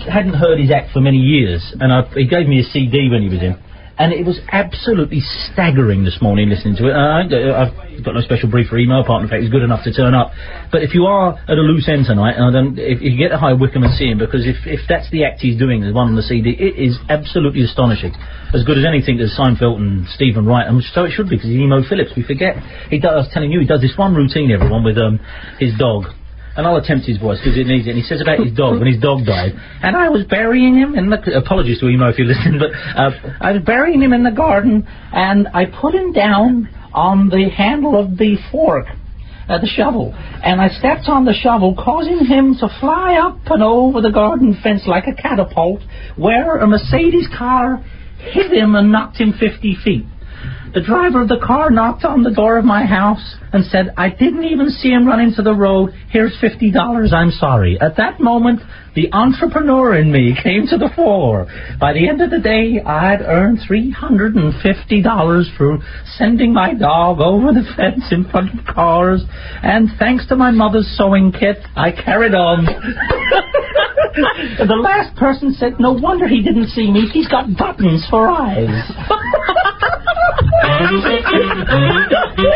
hadn't heard his act for many years, and he gave me a CD when he was in. And it was absolutely staggering this morning listening to it. I've got no special brief or email partner, in fact, he's good enough to turn up. But if you are at a loose end tonight, and if you get to High Wycombe and see him, because if that's the act he's doing, the one on the CD, it is absolutely astonishing. As good as anything that Seinfeld and Stephen Wright, and so it should be, because he's Emo Phillips, we forget. I was telling you, he does this one routine, everyone, with his dog. And I'll attempt his voice because it needs it. And he says about his dog, when his dog died, and I was burying him in the... Apologies to Emo if you're listening, but I was burying him in the garden, and I put him down on the handle of the fork, the shovel, and I stepped on the shovel, causing him to fly up and over the garden fence like a catapult, where a Mercedes car hit him and knocked him 50 feet. The driver of the car knocked on the door of my house and said, I didn't even see him run into the road. Here's $50. I'm sorry. At that moment, the entrepreneur in me came to the fore. By the end of the day, I'd earned $350 for sending my dog over the fence in front of cars. And thanks to my mother's sewing kit, I carried on. The last person said, no wonder he didn't see me. He's got buttons for eyes.